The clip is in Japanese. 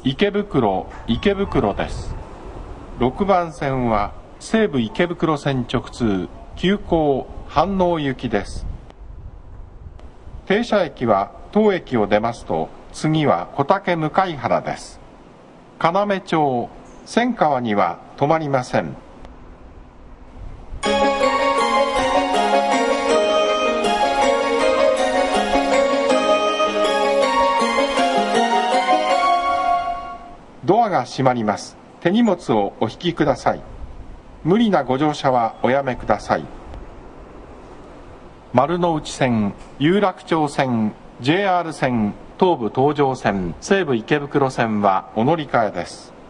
池袋です。6番線は西武池袋線直通急行飯能行きです。停車駅は当駅を出ますと次は小竹向原です。要町千川には止まりません。ドアが閉まります。手荷物をお引きください。無理なご乗車はおやめください。丸ノ内線、有楽町線、JR 線、東武東上線、西武池袋線はお乗り換えです。